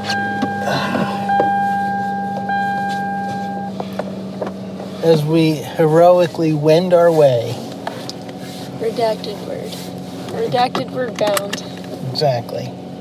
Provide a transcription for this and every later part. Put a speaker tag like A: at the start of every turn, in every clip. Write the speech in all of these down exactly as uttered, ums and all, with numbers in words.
A: as we heroically wend our way.
B: Redacted word. Redacted word bound.
A: Exactly.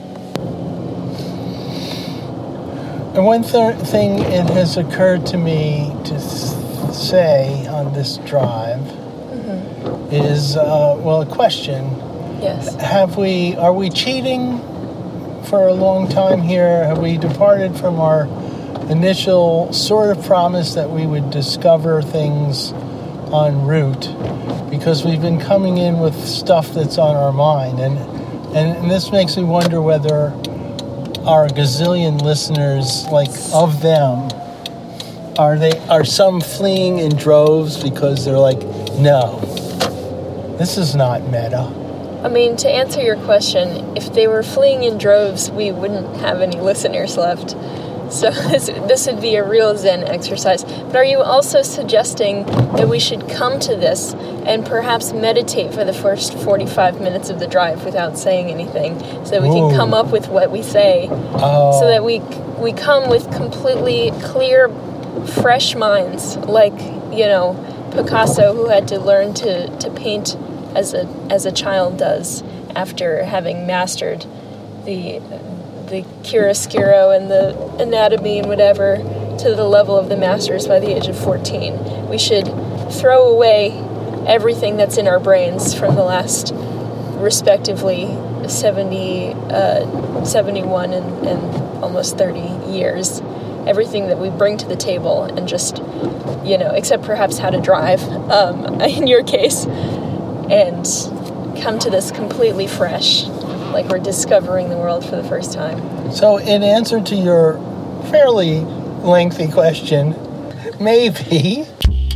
A: And one th- thing it has occurred to me to th- say on this drive mm-hmm. is, uh, well, a question.
B: Yes.
A: Have we, are we cheating for a long time here? Have we departed from our initial sort of promise that we would discover things en route? Because we've been coming in with stuff that's on our mind. And, and, and this makes me wonder whether our gazillion listeners, like, of them, are they are some fleeing in droves because they're like, no, this is not meta.
B: I mean, to answer your question, if they were fleeing in droves, we wouldn't have any listeners left. So this, this would be a real Zen exercise. But are you also suggesting that we should come to this and perhaps meditate for the first forty-five minutes of the drive without saying anything, so that we Ooh. can come up with what we say,
A: oh.
B: so that we we come with completely clear, fresh minds, like, you know, Picasso, who had to learn to, to paint as a as a child does after having mastered the the chiaroscuro and the anatomy and whatever to the level of the masters by the age of fourteen. We should throw away everything that's in our brains from the last, respectively, seventy, uh, seventy-one and, and almost thirty years. Everything that we bring to the table and just, you know, except perhaps how to drive, um, in your case, and come to this completely fresh, like we're discovering the world for the first time.
A: So in answer to your fairly lengthy question, maybe.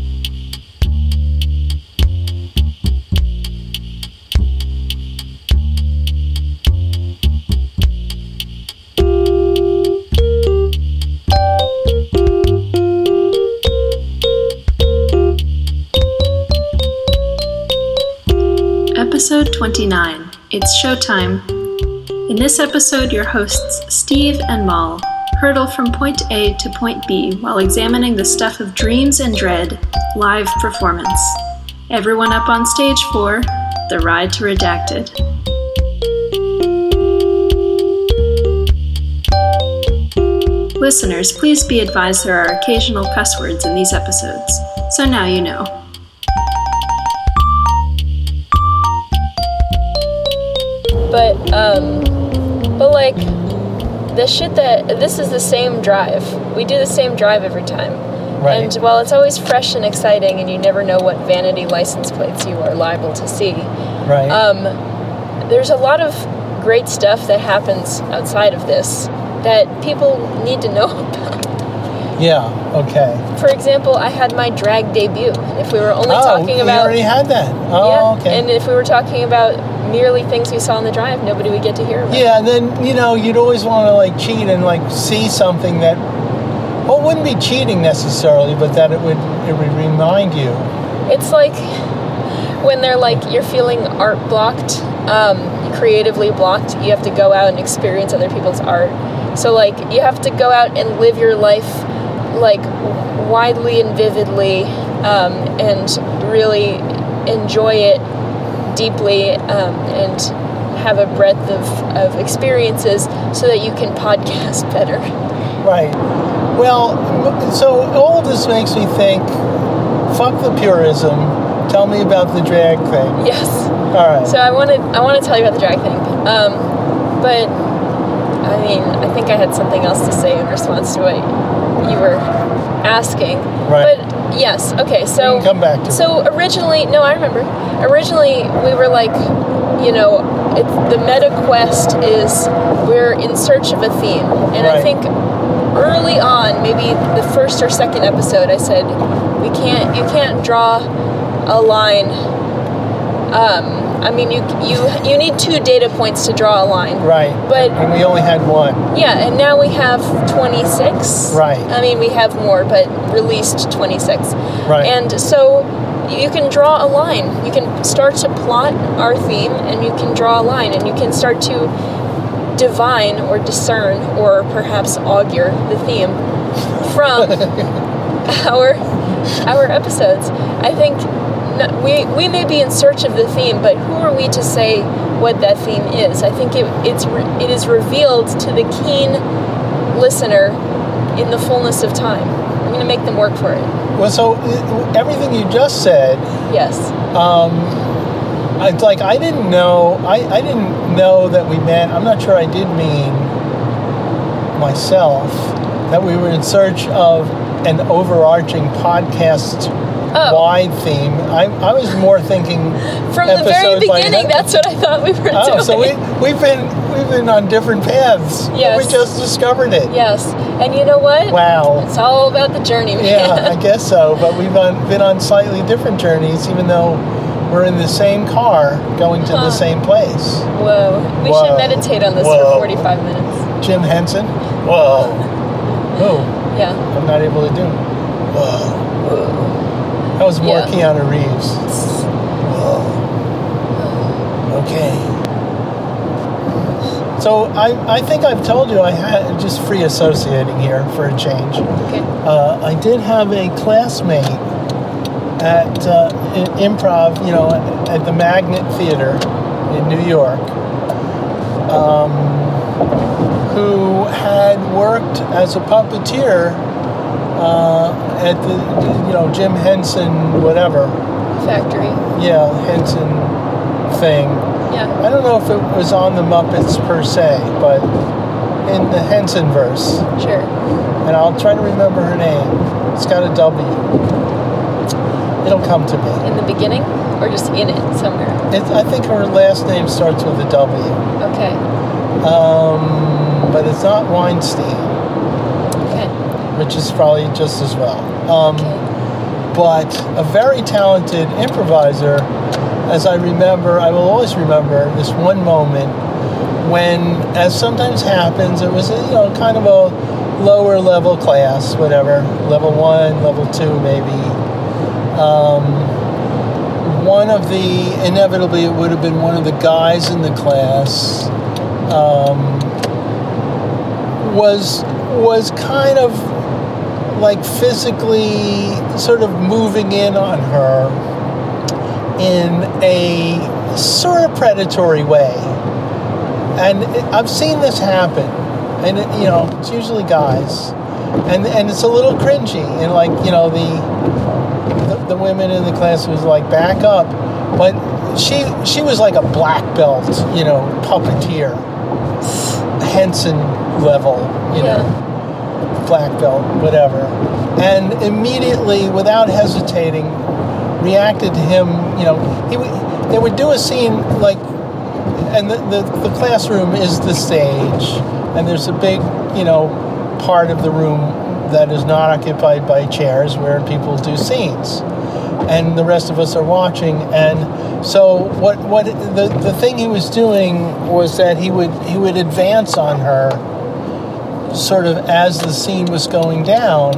C: Episode twenty-nine. It's showtime. In this episode, your hosts Steve and Mal hurtle from point A to point B while examining the stuff of dreams and dread live performance. Everyone up on stage for The Ride to Redacted. Listeners, please be advised there are occasional cuss words in these episodes, so now you know.
B: But, um, but like, the shit that, this is the same drive. We do the same drive every time.
A: Right.
B: And while it's always fresh and exciting and you never know what vanity license plates you are liable to see,
A: right.
B: um, there's a lot of great stuff that happens outside of this that people need to know about.
A: Yeah, okay.
B: For example, I had my drag debut. If we were only
A: oh,
B: talking about...
A: you already had that. Oh,
B: yeah,
A: okay.
B: And if we were talking about merely things we saw on the drive, nobody would get to hear about.
A: Yeah, and then, you know, you'd always want to, like, cheat and, like, see something that, well, it wouldn't be cheating necessarily, but that it would, it would remind you.
B: It's like when they're like, you're feeling art blocked, um, creatively blocked, you have to go out and experience other people's art. So, like, you have to go out and live your life, like, widely and vividly, um, and really enjoy it deeply, um, and have a breadth of, of experiences so that you can podcast better.
A: Right. Well, so all of this makes me think, fuck the purism. Tell me about the drag thing.
B: Yes.
A: All right.
B: So I want to I want to tell you about the drag thing. Um, but, I mean, I think I had something else to say in response to what you were asking.
A: Right.
B: But, yes, okay, so...
A: You can come back to
B: So
A: it.
B: originally... No, I remember. Originally, we were like, you know, it's, the meta quest is we're in search of a theme. And
A: right.
B: I think early on, maybe the first or second episode, I said, we can't... You can't draw a line... Um... I mean, you you you need two data points to draw a line.
A: Right.
B: But
A: and we only had one.
B: Yeah, and now we have twenty-six.
A: Right.
B: I mean, we have more, but released twenty-six.
A: Right.
B: And so you can draw a line. You can start to plot our theme, and you can draw a line, and you can start to divine or discern or perhaps augur the theme from our our episodes. I think no, we we may be in search of the theme, but who are we to say what that theme is? I think it it's re- it is revealed to the keen listener in the fullness of time. I'm going to make them work for it.
A: Well, so everything you just said,
B: yes.
A: Um, I like I didn't know I, I didn't know that we meant. I'm not sure I did mean myself that we were in search of an overarching podcast
B: oh.
A: wide theme. I I was more thinking
B: from the very beginning.
A: Like,
B: that's what I thought we were
A: oh,
B: doing.
A: So we we've been we've been on different paths.
B: Yes.
A: We just discovered it.
B: Yes. And you know what?
A: Wow.
B: It's all about the journey, man.
A: Yeah, I guess so. But we've on, been on slightly different journeys, even though we're in the same car going to huh. the same place.
B: Whoa. We
A: Whoa.
B: should meditate on this
A: Whoa.
B: for forty-five minutes.
A: Jim Henson? Whoa. Whoa.
B: Yeah.
A: I'm not able to do it. Whoa.
B: Whoa.
A: That was more
B: yeah.
A: Keanu Reeves. Whoa. Okay. So I, I think I've told you I had just free associating here for a change.
B: Okay.
A: Uh, I did have a classmate at uh, improv, you know, at the Magnet Theater in New York, um, who had worked as a puppeteer uh, at the, you know, Jim Henson, whatever.
B: Factory.
A: Yeah, Henson thing.
B: Yeah.
A: I don't know if it was on the Muppets per se, but in the Henson verse.
B: Sure.
A: And I'll try to remember her name. It's got a W. It'll come to me.
B: In the beginning? Or just in it somewhere?
A: It, I think her last name starts with a W.
B: Okay.
A: Um, but it's not Weinstein.
B: Okay.
A: Which is probably just as well. Um,
B: okay.
A: But a very talented improviser. As I remember, I will always remember this one moment when, as sometimes happens, it was, you know, kind of a lower level class, whatever, level one, level two, maybe. Um, one of the, inevitably, it would have been one of the guys in the class, um, was was kind of like physically sort of moving in on her in a sort of predatory way. And it, I've seen this happen. And, it, you know, it's usually guys. And and it's a little cringy. And, like, you know, the, the the women in the class was like, back up. But she she was like a black belt, you know, puppeteer. Henson level, you
B: yeah.
A: know, black belt, whatever. And immediately, without hesitating, reacted to him, you know, he would, they would do a scene like, and the, the, the classroom is the stage, and there's a big, you know, part of the room that is not occupied by chairs where people do scenes. And the rest of us are watching, and so what what the, the thing he was doing was that he would he would advance on her sort of as the scene was going down,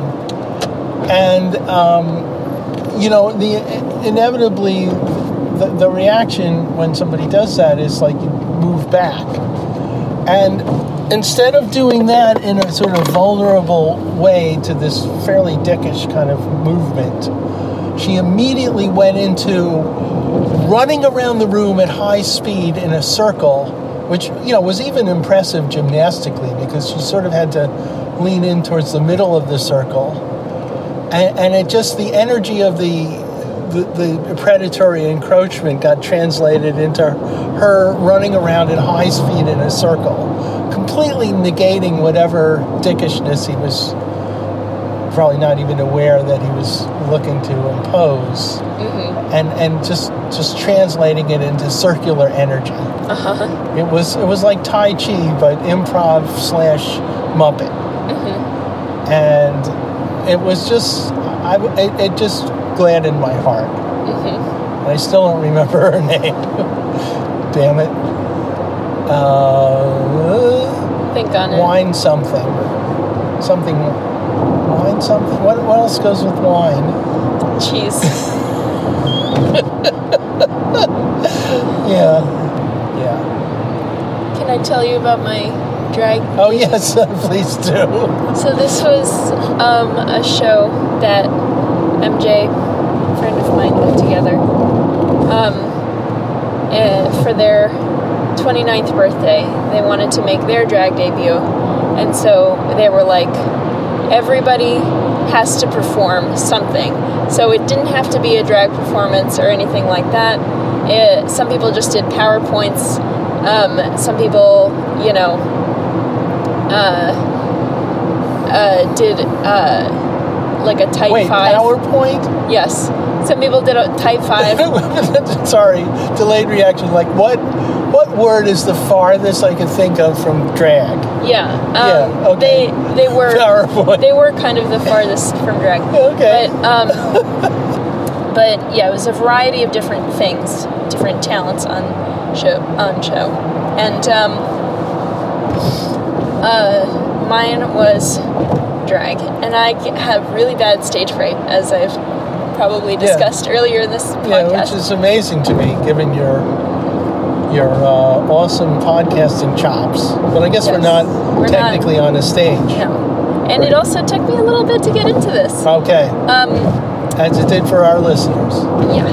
A: and um, you know, the inevitably the, the reaction when somebody does that is like you move back. And instead of doing that in a sort of vulnerable way to this fairly dickish kind of movement, she immediately went into running around the room at high speed in a circle, which, you know, was even impressive gymnastically because she sort of had to lean in towards the middle of the circle. And, and it just, the energy of the, the the predatory encroachment got translated into her running around at high speed in a circle, completely negating whatever dickishness he was probably not even aware that he was looking to impose,
B: mm-hmm.
A: and and just just translating it into circular energy.
B: Uh-huh.
A: It was it was like Tai Chi, but improv slash Muppet,
B: mm-hmm.
A: and it was just I it, it just gladdened my heart.
B: Mm-hmm.
A: I still don't remember her name. Damn it. Uh,
B: Think on it.
A: Wine something, something. Wine something? What what else goes with wine?
B: Cheese.
A: yeah. Yeah.
B: Can I tell you about my drag?
A: Oh, yes, please do.
B: So this was um, a show that M J, a friend of mine, put together um, uh, for their twenty-ninth birthday. They wanted to make their drag debut, and so they were like, everybody has to perform something. So it didn't have to be a drag performance or anything like that. It, some people just did PowerPoints. Um, some people, you know, uh, uh, did uh, like a type
A: Wait,
B: five.
A: PowerPoint?
B: Yes. Some people did a type five.
A: Sorry, delayed reaction. Like, what what word is the farthest I could think of from drag?
B: Yeah. Um,
A: yeah, okay.
B: They, they were
A: PowerPoint.
B: They were kind of the farthest from drag.
A: Okay.
B: But, um, but yeah, it was a variety of different things, different talents on show, on show. And um, uh, mine was drag. And I have really bad stage fright, as I've probably discussed yeah. earlier in this podcast.
A: Yeah, which is amazing to me, given your your uh, awesome podcasting chops. But I guess
B: yes.
A: we're not
B: we're
A: technically
B: not,
A: on a stage.
B: No. And right. It also took me a little bit to get into this.
A: Okay.
B: Um,
A: As it did for our listeners.
B: Yeah.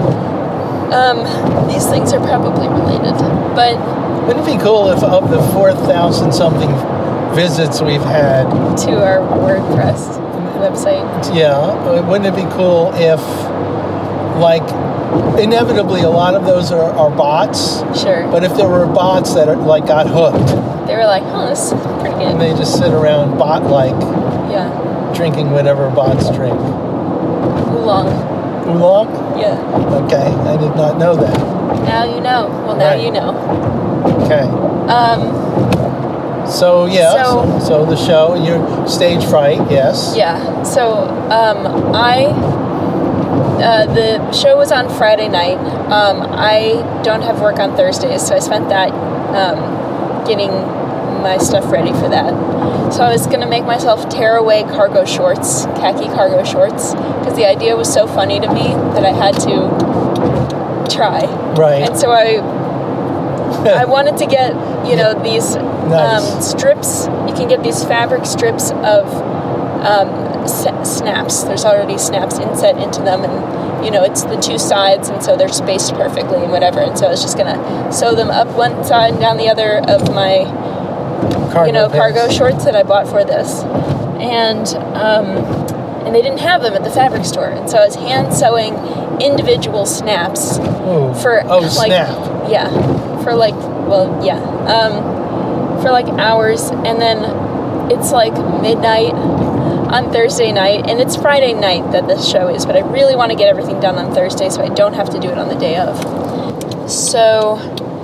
B: Um, these things are probably related. But
A: wouldn't it be cool if of the four thousand something visits we've had
B: to our WordPress website?
A: Yeah. Wouldn't it be cool if, like, inevitably a lot of those are, are bots?
B: Sure.
A: But if there were bots that are, like, got hooked.
B: They were like, oh, this is pretty good.
A: And they just sit around bot-like.
B: Yeah.
A: Drinking whatever bots drink.
B: Oolong.
A: Oolong?
B: Yeah.
A: Okay, I did not know that.
B: Now you know. Well, now
A: right.
B: you know.
A: Okay.
B: Um.
A: So yeah.
B: So,
A: so, so the show, your stage fright, yes.
B: Yeah. So um, I. Uh, the show was on Friday night. Um, I don't have work on Thursdays, so I spent that um, getting my stuff ready for that. So I was going to make myself tear away cargo shorts, khaki cargo shorts, because the idea was so funny to me that I had to try.
A: Right.
B: And so I I wanted to get, you know, these
A: nice.
B: um, strips. You can get these fabric strips of um, s- snaps. There's already snaps inset into them, and, you know, it's the two sides, and so they're spaced perfectly and whatever. And so I was just going to sew them up one side and down the other of my...
A: Cargo
B: you know,
A: pants.
B: cargo shorts that I bought for this. And um, and they didn't have them at the fabric store. And so I was hand sewing individual snaps
A: Ooh.
B: for
A: oh,
B: like
A: snap.
B: yeah, for like well, yeah. Um, for like hours, and then it's like midnight on Thursday night, and it's Friday night that this show is, but I really want to get everything done on Thursday so I don't have to do it on the day of. So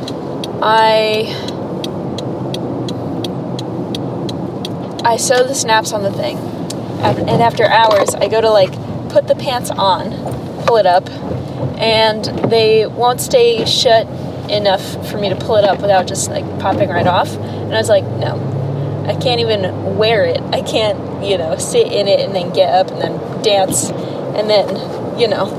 B: I I sew the snaps on the thing, and after hours, I go to, like, put the pants on, pull it up, and they won't stay shut enough for me to pull it up without just, like, popping right off. And I was like, no, I can't even wear it. I can't, you know, sit in it and then get up and then dance and then, you know,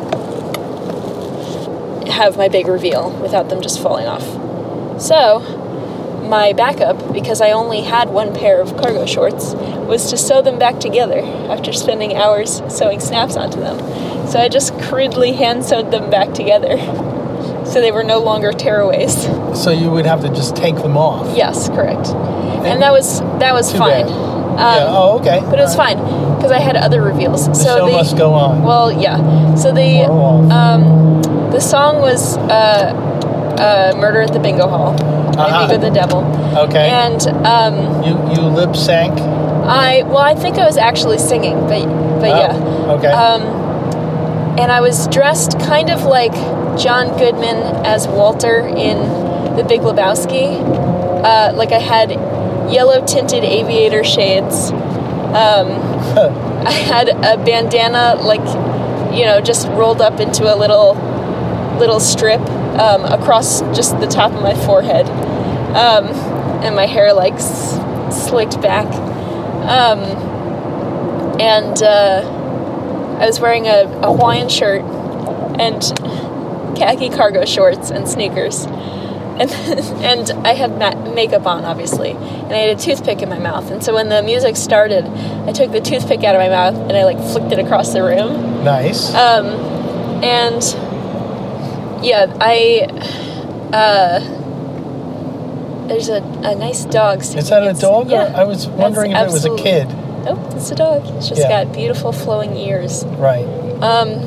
B: have my big reveal without them just falling off. So my backup, because I only had one pair of cargo shorts, was to sew them back together after spending hours sewing snaps onto them. So I just crudely hand sewed them back together, so they were no longer tearaways.
A: So you would have to just take them off.
B: Yes, correct. And, and that was that was fine. Um,
A: yeah. Oh, okay.
B: But it was fine because I had other reveals.
A: The
B: so
A: show
B: the,
A: must go on.
B: Well, yeah. So the um, the song was uh, uh, "Murder at the Bingo Hall."
A: Uh-huh.
B: Amigo the Devil.
A: Okay.
B: And um,
A: you you lip sync.
B: I well, I think I was actually singing, but but
A: oh,
B: yeah.
A: Okay.
B: Um, and I was dressed kind of like John Goodman as Walter in The Big Lebowski. Uh, like I had yellow tinted aviator shades. Um, I had a bandana, like, you know, just rolled up into a little little strip um, across just the top of my forehead, um, and my hair like s- slicked back. Um, and uh, I was wearing a, a Hawaiian shirt and khaki cargo shorts and sneakers. And and I had ma- makeup on, obviously, and I had a toothpick in my mouth. And so when the music started, I took the toothpick out of my mouth and I like flicked it across the room.
A: Nice.
B: Um, and yeah, I uh, there's a, a nice dog.
A: Is that a dog?
B: Yeah,
A: or I was wondering if it was a kid.
B: Nope, it's a dog. It's just
A: Yeah.
B: got beautiful flowing ears.
A: Right.
B: Um.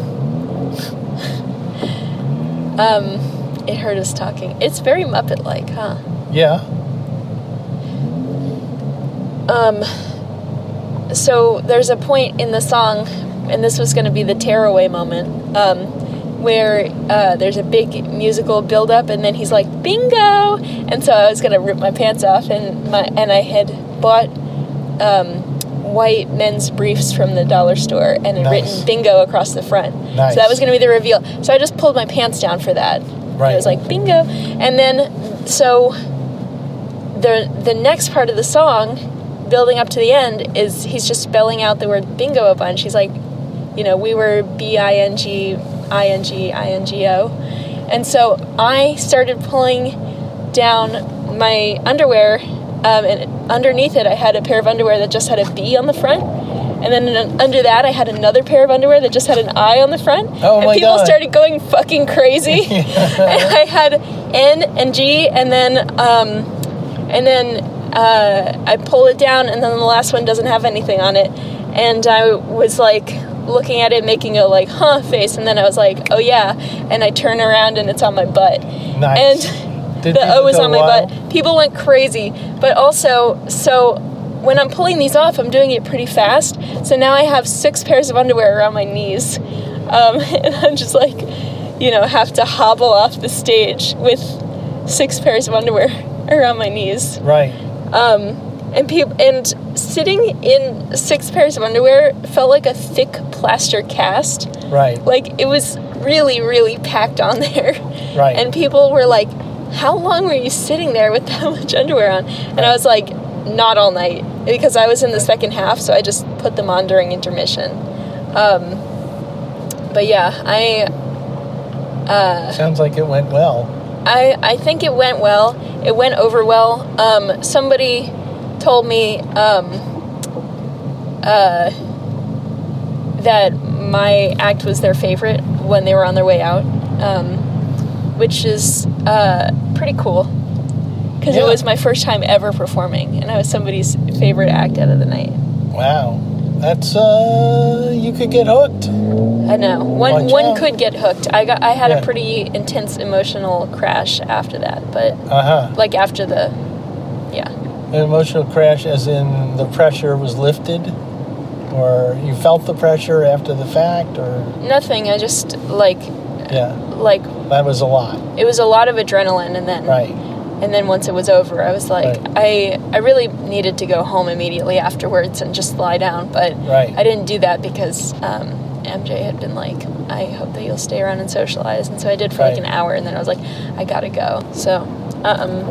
B: um. It heard us talking. It's very Muppet-like, huh?
A: Yeah.
B: Um, so there's a point in the song, and this was going to be the tearaway moment, um, where uh, there's a big musical build-up, and then he's like, bingo! And so I was going to rip my pants off, and my and I had bought um, white men's briefs from the dollar store, and had
A: Nice.
B: written bingo across the front.
A: Nice.
B: So that was going to be the reveal. So I just pulled my pants down for that.
A: Right.
B: It was like, bingo. And then, so the the next part of the song, building up to the end, is he's just spelling out the word bingo a bunch. He's like, you know, we were B I N G, I N G, I N G O. And so I started pulling down my underwear, um, and underneath it I had a pair of underwear that just had a B on the front. And then under that, I had another pair of underwear that just had an I on the front.
A: Oh,
B: and
A: my
B: people
A: God.
B: started going fucking crazy. And I had N and G, and then um, and then uh, I pull it down, and then the last one doesn't have anything on it. And I was like looking at it, making a like huh face, and then I was like, oh yeah. And I turn around, and it's on my butt.
A: Nice.
B: And
A: Did
B: the
A: people
B: O was
A: go
B: on my
A: wild?
B: butt. People went crazy, but also so. When I'm pulling these off, I'm doing it pretty fast. So now I have six pairs of underwear around my knees. Um, and I'm just like, you know, have to hobble off the stage with six pairs of underwear around my knees.
A: Right.
B: Um, and peop- and sitting in six pairs of underwear felt like a thick plaster cast.
A: Right.
B: Like, it was really, really packed on there.
A: Right.
B: And people were like, how long were you sitting there with that much underwear on? And I was like, not all night. Because I was in the second half, so I just put them on during intermission. Um, but yeah, I... Uh,
A: Sounds like it went well.
B: I, I think it went well. It went over well. Um, somebody told me um, uh, that my act was their favorite when they were on their way out, um, which is uh, pretty cool. Because
A: Yeah.
B: it was my first time ever performing, and I was somebody's favorite act out of the night.
A: Wow. That's, uh, you could get hooked.
B: I know. One
A: Watch
B: one
A: out.
B: could get hooked. I got I had
A: Yeah.
B: a pretty intense emotional crash after that, but
A: Uh-huh.
B: like after the, yeah.
A: An emotional crash as in the pressure was lifted? Or you felt the pressure after the fact? Or,
B: Nothing. I just like
A: yeah,
B: like
A: that was a lot.
B: it was a lot of adrenaline, and then
A: Right.
B: and then once it was over, I was like,
A: Right.
B: I I really needed to go home immediately afterwards and just lie down, but
A: Right.
B: I didn't do that because um, M J had been like, I hope that you'll stay around and socialize, and so I did for like
A: Right.
B: an hour, and then I was like, I gotta go. So, um,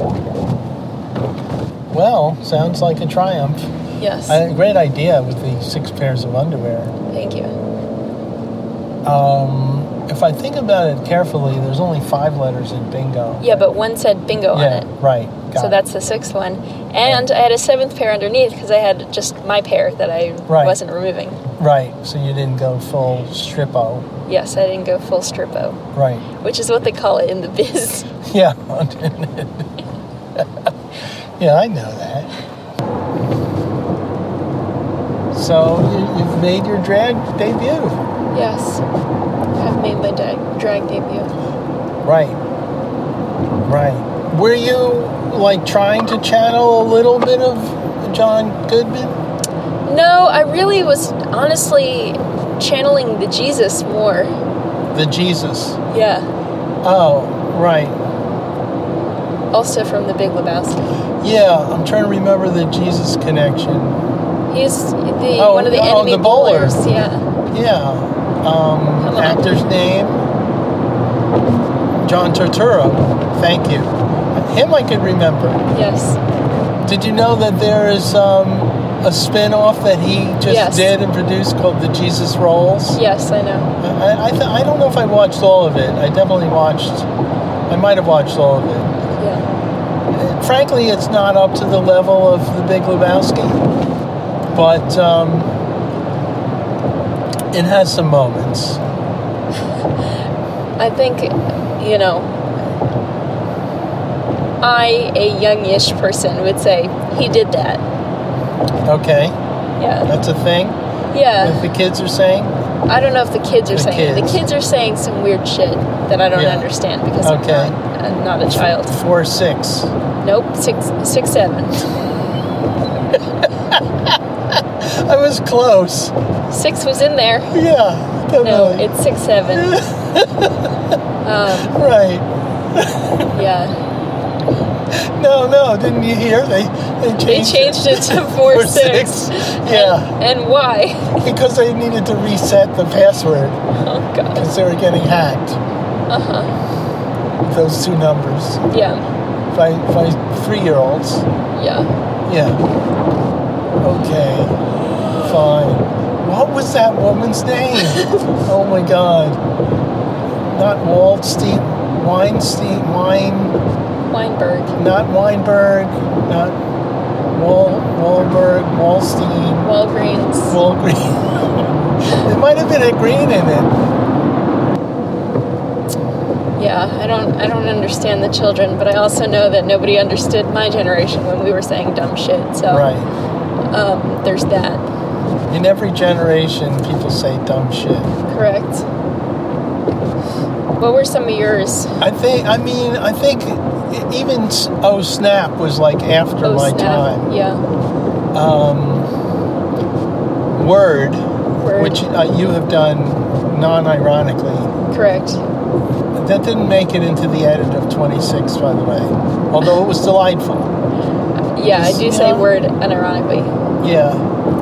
A: Well, sounds like a triumph.
B: yes,
A: A great idea with the six pairs of underwear.
B: thank you.
A: Um, if I think about it carefully, there's only five letters in bingo.
B: Yeah, but one said bingo on
A: Yeah,
B: it.
A: right. Got
B: So
A: it.
B: that's the sixth one. And I had a seventh pair underneath because I had just my pair that I
A: Right.
B: wasn't removing.
A: Right, so you didn't go full strippo.
B: Yes, I didn't go full strippo,
A: Right.
B: which is what they call it in the biz.
A: Yeah. Yeah, I know that. So you, you've made your drag debut.
B: Yes, I've made my drag, drag debut.
A: Right. Right. Were you, like, trying to channel a little bit of John Goodman?
B: No, I really was honestly channeling the Jesus more.
A: The Jesus.
B: Yeah,
A: Oh, right.
B: also from The Big Lebowski.
A: Yeah, I'm trying to remember the Jesus connection.
B: He's the
A: Oh,
B: one of the
A: oh,
B: enemy
A: the bowler.
B: bowlers. Yeah,
A: Yeah. Um,
B: Come on.
A: actor's name? John Turturro. Thank you. Him I could remember.
B: yes,
A: Did you know that there is um, a spin-off that he just
B: Yes.
A: did and produced called The Jesus Rolls?
B: yes, I know.
A: I I, th- I don't know if I watched all of it. I definitely watched. I might have watched all of it.
B: Yeah.
A: Frankly, it's not up to the level of The Big Lebowski, but um, it has some moments.
B: I think, you know, I, a youngish person, would say he did that.
A: Okay.
B: Yeah.
A: That's a thing?
B: Yeah.
A: If the kids are saying?
B: I don't know if the kids are
A: The
B: saying it.
A: kids.
B: The kids are saying some weird shit that I don't
A: Yeah.
B: understand because
A: Okay.
B: I'm, not, I'm not a child.
A: Four or six.
B: Nope, six, six, seven.
A: I was close.
B: Six was in there.
A: Yeah.
B: No,
A: Definitely.
B: it's six, seven. um,
A: Right.
B: yeah.
A: No, no, didn't you hear? They they changed,
B: They changed it to four,
A: Four,
B: six.
A: six. Yeah.
B: And, and why?
A: Because they needed to reset the password
B: Oh, God.
A: because they were getting hacked.
B: Uh-huh.
A: Those two numbers
B: Yeah.
A: by by three-year-olds.
B: Yeah.
A: Yeah. Okay. Fine. What was that woman's name? Oh my God. Not Waldstein. Weinstein. Wein.
B: Weinberg.
A: Not Weinberg. Not Wal. Wahlberg. Wallstein.
B: Walgreens.
A: Walgreen. There might have been a green in it.
B: Yeah, I don't I don't understand the children, but I also know that nobody understood my generation when we were saying dumb shit. So
A: Right.
B: um, there's that.
A: In every generation, people say dumb shit.
B: Correct. What were some of yours?
A: I think. I mean, I think even Oh Snap was like after
B: Oh,
A: my
B: snap.
A: time.
B: Yeah.
A: Um, Word,
B: Word.
A: which uh, you have done non-ironically.
B: Correct.
A: That didn't make it into the edit of twenty-six, by the way. Although it was delightful.
B: Yeah, I do say
A: Yeah.
B: word unironically.
A: Yeah.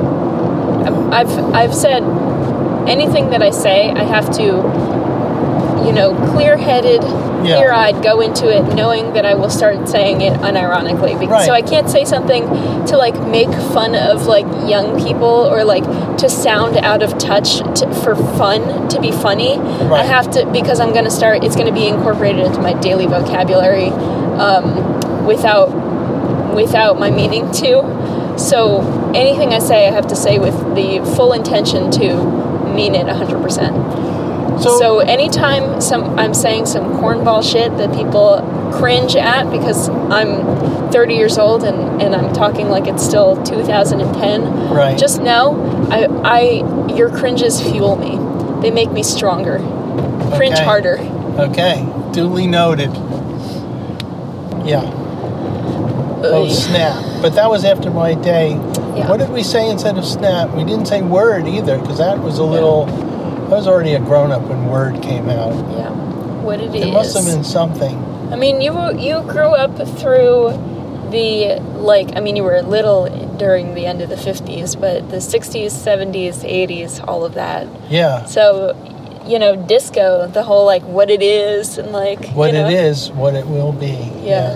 B: I've I've said anything that I say, I have to, you know, clear-headed,
A: Yeah.
B: clear-eyed go into it knowing that I will start saying it unironically. Because,
A: Right.
B: So I can't say something to, like, make fun of, like, young people or, like, to sound out of touch to, for fun, to be funny. I
A: Right.
B: have to, because I'm going to start, it's going to be incorporated into my daily vocabulary um, without, without my meaning to. So anything I say, I have to say with the full intention to mean it one hundred percent.
A: So,
B: So anytime some I'm saying some cornball shit that people cringe at because I'm thirty years old and, and I'm talking like it's still two thousand ten,
A: right.
B: just know I, I your cringes fuel me. They make me stronger. Cringe
A: Okay.
B: harder.
A: Okay. Duly noted. Yeah. Oh,
B: Ugh.
A: snap. But that was after my day.
B: Yeah.
A: What did we say instead of snap? We didn't say word either, because that was a little... I was already a grown-up when Word came out.
B: Yeah. What it is.
A: It must have been something.
B: I mean, you you grew up through the, like, I mean, you were little during the end of the fifties, but the sixties, seventies, eighties, all of that.
A: Yeah.
B: So, you know, disco, the whole, like, what it is and, like,
A: What
B: you know,
A: it is, what it will be.
B: Yeah.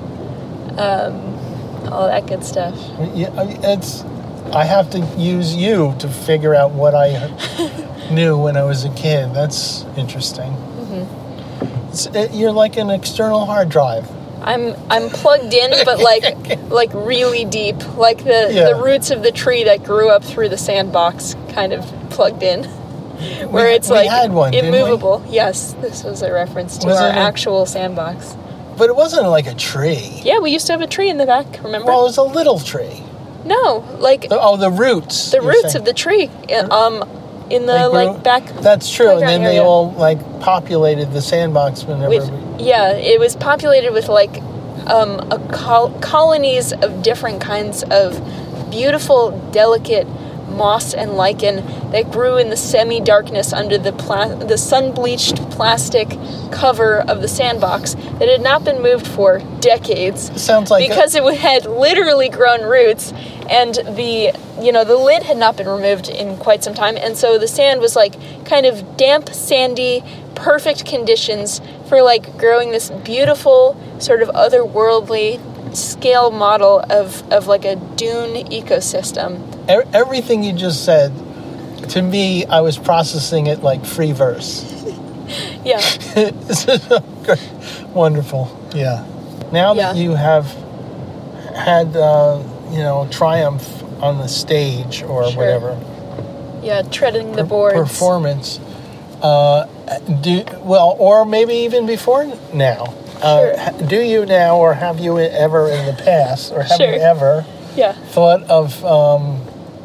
B: um, all that good stuff.
A: Yeah. Yeah, I- it's... I have to use you to figure out what I knew when I was a kid. That's interesting.
B: Mm-hmm.
A: It's, it, you're like an external hard drive.
B: I'm I'm plugged in, but like like really deep, like the
A: Yeah.
B: the roots of the tree that grew up through the sandbox, kind of plugged in, where
A: We-
B: it's
A: we
B: like
A: had one, didn't we?
B: immovable. Yes, this was a reference to
A: Was
B: our
A: it a-
B: actual sandbox.
A: But it wasn't like a tree.
B: Yeah, we used to have a tree in the back. Remember?
A: Well, it was a little tree.
B: no, like
A: The- oh, the roots.
B: the
A: you're
B: roots
A: saying.
B: of the tree, uh, um, in the
A: They grew-
B: like back.
A: That's true, and then
B: playground
A: they
B: area.
A: all like populated the sandbox whenever.
B: With,
A: we,
B: yeah, it was populated with like um, a col- colonies of different kinds of beautiful, delicate moss and lichen that grew in the semi-darkness under the pla- the sun-bleached plastic cover of the sandbox that had not been moved for decades.
A: sounds like
B: Because it had literally grown roots, and the you know the lid had not been removed in quite some time, and so the sand was like kind of damp, sandy, perfect conditions for like growing this beautiful sort of otherworldly scale model of of like a dune ecosystem.
A: e- everything you just said. To me, I was processing it like free verse.
B: Yeah,
A: This is so great. Wonderful. Yeah. Now
B: Yeah.
A: that you have had, uh, you know, triumph on the stage or
B: Sure.
A: whatever.
B: Yeah, treading the
A: per-
B: boards.
A: Performance. Uh, do well, or maybe even before now. Uh,
B: Sure.
A: ha- do you now, or have you ever in the past, or have
B: Sure.
A: you ever
B: Yeah.
A: thought of, um,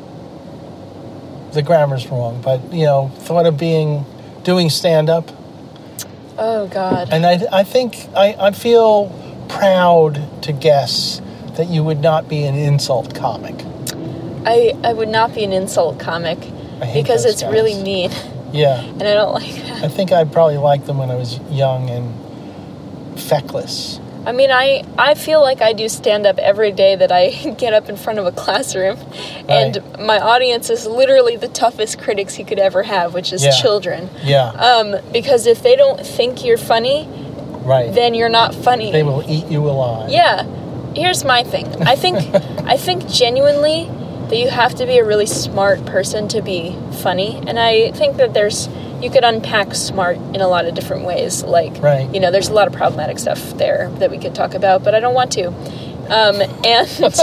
A: the grammar's wrong, but, you know, thought of being, doing stand-up?
B: Oh, God.
A: And I, I think, I, I feel proud to guess that you would not be an insult comic.
B: I, I would not be an insult comic
A: I hate
B: because
A: those
B: it's
A: guys.
B: really mean,
A: Yeah.
B: and I don't like that.
A: I think I probably liked them when I was young and feckless.
B: I mean, I, I feel like I do stand-up every day that I get up in front of a classroom, and
A: Right.
B: my audience is literally the toughest critics you could ever have, which is
A: Yeah.
B: children.
A: Yeah,
B: Um, because if they don't think you're funny,
A: right.
B: then you're not funny.
A: They will eat you alive.
B: Yeah. Here's my thing. I think I think genuinely that you have to be a really smart person to be funny, and I think that there's you could unpack smart in a lot of different ways. Like,
A: Right.
B: you know, there's a lot of problematic stuff there that we could talk about, but I don't want to. Um, and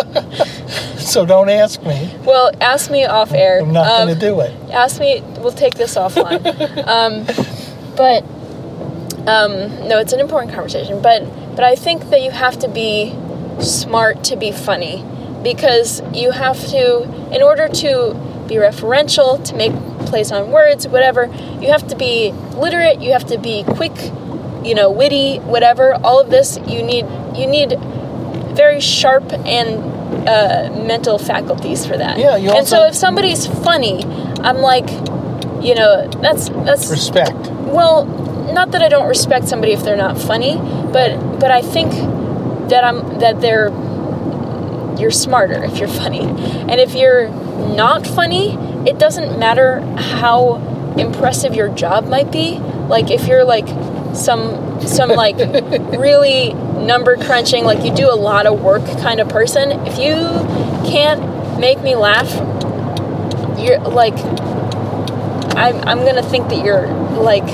A: So don't ask me.
B: well, ask me off air.
A: I'm not
B: Um,
A: going to do it.
B: Ask me. We'll take this offline. um, but um, no, it's an important conversation. But but I think that you have to be smart to be funny, because you have to, in order to be referential, to make plays on words, whatever, you have to be literate. You have to be quick, you know, witty, whatever. All of this, you need you need very sharp and uh, mental faculties for that.
A: Yeah, you
B: and so
A: also-
B: if somebody's funny, I'm like, you know, that's that's
A: Respect.
B: well, not that I don't respect somebody if they're not funny, but but I think that I'm that they're you're smarter if you're funny. And if you're not funny, it doesn't matter how impressive your job might be. Like if you're like some some like really number crunching, like you do a lot of work kind of person, if you can't make me laugh, you're like I'm I'm gonna think that you're like,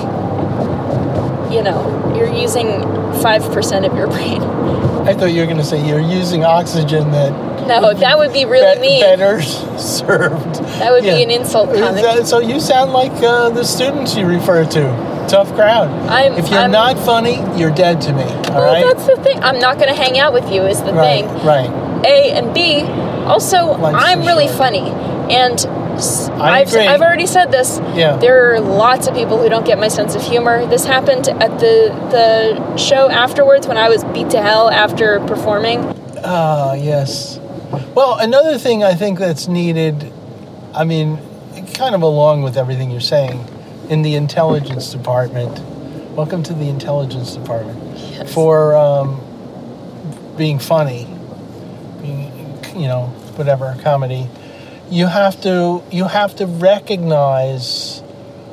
B: you know, you're using five percent of your brain.
A: I thought you were going to say you're using oxygen that
B: No, that would be really
A: be-
B: mean.
A: better served.
B: That would
A: Yeah.
B: be an insult
A: Is
B: comic.
A: that- so you sound like uh, the students you refer to. Tough crowd.
B: I'm-
A: if you're
B: I'm-
A: not funny, you're dead to me. All
B: well,
A: right.
B: that's the thing. I'm not going to hang out with you is the
A: right.
B: thing.
A: Right.
B: A and B, also,
A: Life's
B: I'm
A: too
B: really
A: short.
B: funny. And s-
A: I
B: I've,
A: agree.
B: I've already said this.
A: Yeah.
B: There are lots of people who don't get my sense of humor. This happened at the, the show afterwards when I was beat to hell after performing.
A: Ah, yes. Well, another thing I think that's needed, I mean, kind of along with everything you're saying, in the intelligence department. Welcome to the intelligence department.
B: Yes.
A: For um, being funny, being, you know, whatever, comedy. You have to you have to recognize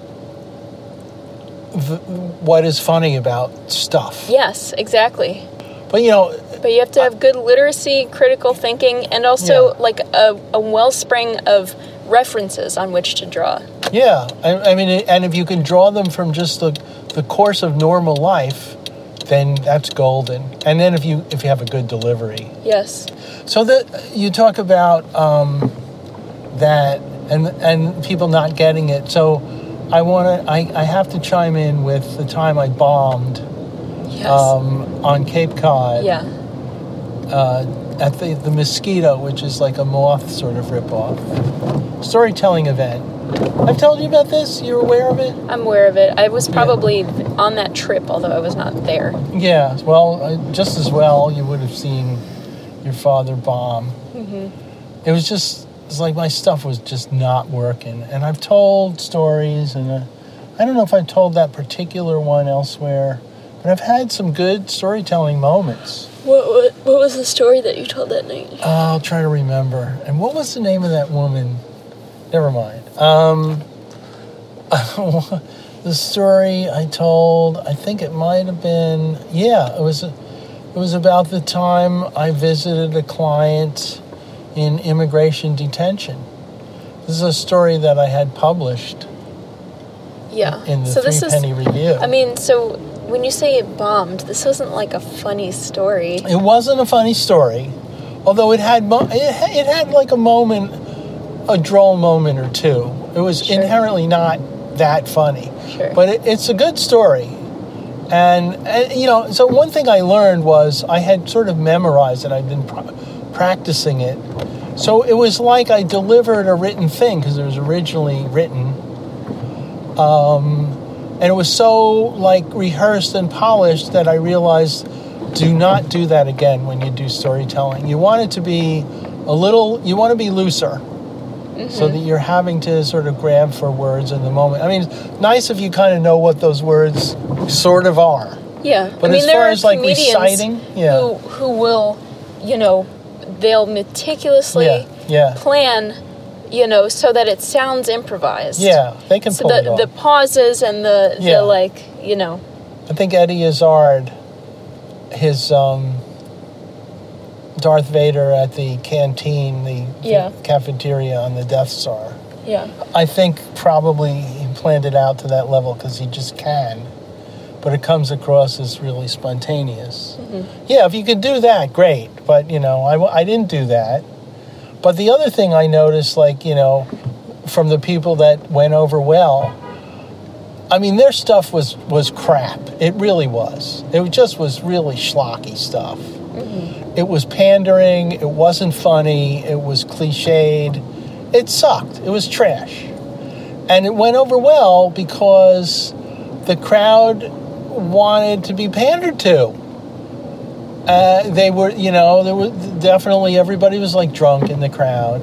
A: the, what is funny about stuff.
B: Yes, exactly.
A: But you know,
B: But you have to have good literacy, critical thinking, and also
A: Yeah.
B: like a, a wellspring of references on which to draw.
A: yeah, I, I mean, and if you can draw them from just the the course of normal life, then that's golden. And then if you if you have a good delivery.
B: Yes.
A: So that you talk about um, that and and people not getting it. So I want to I, I have to chime in with the time I bombed
B: Yes.
A: um, on Cape Cod
B: yeah.
A: uh, at the the Mosquito, which is like a moth sort of ripoff storytelling event. I've told you about this. You're aware of it?
B: I'm aware of it. I was probably on that trip, although I was not there.
A: Yeah. Well, uh, just as well, you would have seen your father bomb.
B: Mm-hmm.
A: It was just, it's like my stuff was just not working. And I've told stories, and uh, I don't know if I've told that particular one elsewhere, but I've had some good storytelling moments.
B: What, what what was the story that you told that night?
A: Uh, I'll try to remember. And what was the name of that woman? Never mind. Um, the story I told, I think it might have been, yeah, it was, it was about the time I visited a client in immigration detention. This is a story that I had published
B: Yeah.
A: in the
B: so
A: Three
B: this
A: Penny
B: is,
A: Review.
B: I mean, so when you say it bombed, this wasn't like a funny story.
A: It wasn't a funny story, although it had mo- it, had, it had like a moment, a droll moment or two. It was
B: Sure.
A: inherently not that funny,
B: Sure.
A: but it, it's a good story. And, and, you know, so one thing I learned was I had sort of memorized it. I'd been pr- practicing it. So it was like I delivered a written thing because it was originally written. Um, and it was so, like, rehearsed and polished that I realized do not do that again when you do storytelling. You want it to be a little, you want to be looser. Mm-hmm. So that you're having to sort of grab for words in the moment. I mean, it's nice if you kind of know what those words sort of are.
B: Yeah.
A: But
B: I mean,
A: as
B: there
A: far
B: are
A: as like
B: comedians
A: reciting, yeah.
B: who, who will, you know, they'll meticulously
A: Yeah, yeah.
B: plan, you know, so that it sounds improvised.
A: Yeah, they can
B: So
A: pull it
B: the,
A: off.
B: the pauses and the,
A: Yeah.
B: the, like, you know.
A: I think Eddie Izzard, his um, Darth Vader at the canteen, the,
B: Yeah.
A: the cafeteria on the Death Star.
B: Yeah.
A: I think probably he planned it out to that level because he just can. But it comes across as really spontaneous. Mm-hmm. Yeah, if you could do that, great. But, you know, I, I didn't do that. But the other thing I noticed, like, you know, from the people that went over well, I mean, their stuff was, was crap. It really was. It just was really schlocky stuff. Mm-hmm. It was pandering. It wasn't funny. It was cliched. It sucked. It was trash. And it went over well because the crowd wanted to be pandered to. Uh, they were, you know, there was definitely everybody was like drunk in the crowd.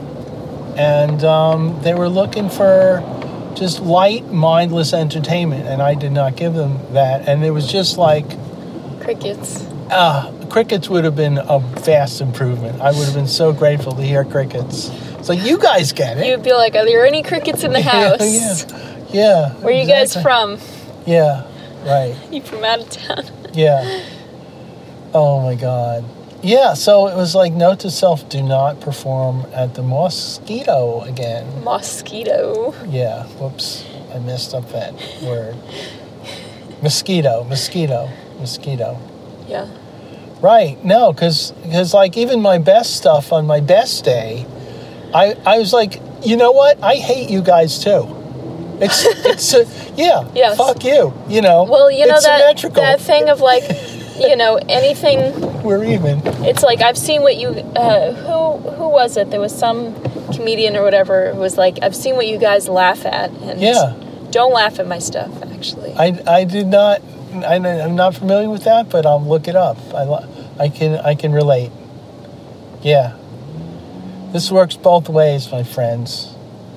A: And um, they were looking for just light, mindless entertainment. And I did not give them that. And it was just like...
B: Crickets.
A: Uh, crickets would have been a vast improvement. I would have been so grateful to hear crickets. It's like, you guys get it.
B: You'd be like, are there any crickets in the house?
A: yeah, yeah.
B: Where are you
A: exactly.
B: guys from?
A: Yeah, right.
B: You from out of town?
A: Yeah. Oh, my God. Yeah, so it was like, note to self, do not perform at the Mosquito again.
B: Mosquito.
A: Yeah, whoops. I messed up that word. Mosquito, mosquito, mosquito.
B: Yeah.
A: Right. No, because like even my best stuff on my best day, I I was like, you know what? I hate you guys too. It's it's uh, yeah.
B: Yes.
A: Fuck you. You know.
B: Well, you know
A: it's
B: that
A: symmetrical.
B: that thing of like, you know, anything.
A: We're even.
B: It's like I've seen what you. Uh, who who was it? There was some comedian or whatever who was like, I've seen what you guys laugh at, and
A: Yeah.
B: don't laugh at my stuff. Actually.
A: I I did not. I, I'm not familiar with that, but I'll look it up. I I can I can relate. Yeah. This works both ways, my friends.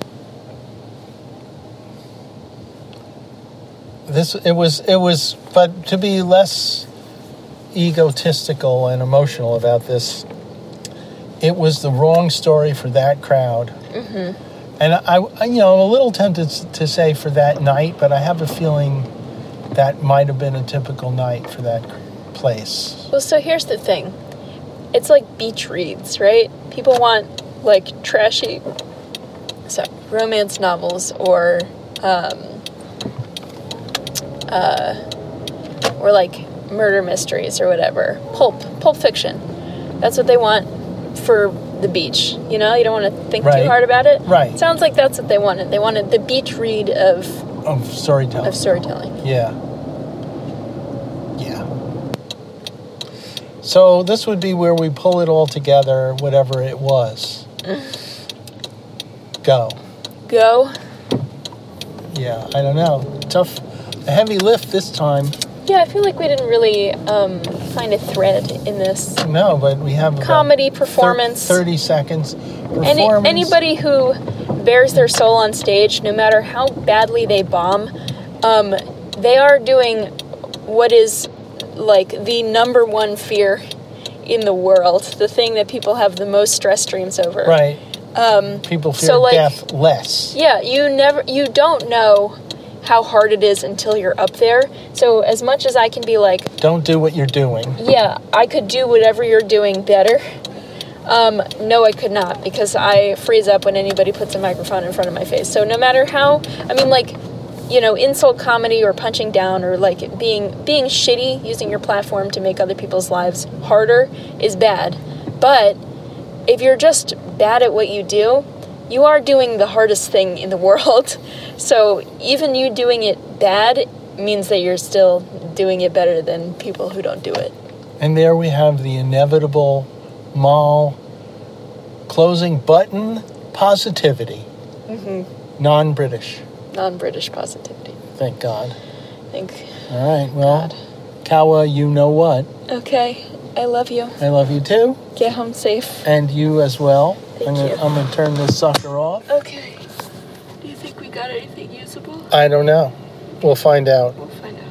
A: This it was it was, but to be less egotistical and emotional about this, it was the wrong story for that crowd. Mm-hmm. And I, I, you know, I'm a little tempted to say for that night, but I have a feeling that might have been a typical night for that place.
B: Well, so here's the thing. It's like beach reads, right? People want like trashy, so romance novels or, um, uh, or like murder mysteries or whatever. Pulp, pulp fiction. That's what they want for the beach. You know, you don't want to think
A: Right.
B: too hard about it.
A: Right.
B: Sounds like that's what they wanted. They wanted the beach read of
A: Of storytelling.
B: of storytelling.
A: Yeah. Yeah. So this would be where we pull it all together, whatever it was. Go.
B: Go.
A: Yeah, I don't know. Tough, a heavy lift this time.
B: Yeah, I feel like we didn't really um, find a thread in this.
A: No, but we have about
B: Comedy,
A: thir-
B: performance.
A: thirty seconds.
B: Any,
A: Performance.
B: anybody who bears their soul on stage, no matter how badly they bomb, um, they are doing what is like the number one fear in the world, the thing that people have the most stress dreams over.
A: Right.
B: Um,
A: People fear
B: so, like,
A: death less.
B: Yeah, you never, you don't know how hard it is until you're up there. So as much as I can be like,
A: Don't do what you're doing.
B: yeah, I could do whatever you're doing better. Um, no, I could not, because I freeze up when anybody puts a microphone in front of my face. So no matter how, I mean, like, you know, insult comedy or punching down or like being being shitty, using your platform to make other people's lives harder is bad. But if you're just bad at what you do, you are doing the hardest thing in the world. So even you doing it bad means that you're still doing it better than people who don't do it.
A: And there we have the inevitable Mal closing button positivity. Mm-hmm. Non-British.
B: Non-British positivity.
A: Thank God.
B: Thank
A: All right, well,
B: God.
A: Kawa, you know what?
B: Okay, I love you.
A: I love you too.
B: Get home safe.
A: And you as well.
B: Thank
A: I'm gonna,
B: you.
A: I'm going to turn this sucker off.
B: Okay. Do you think we got anything usable?
A: I don't know. We'll find out.
B: We'll find out.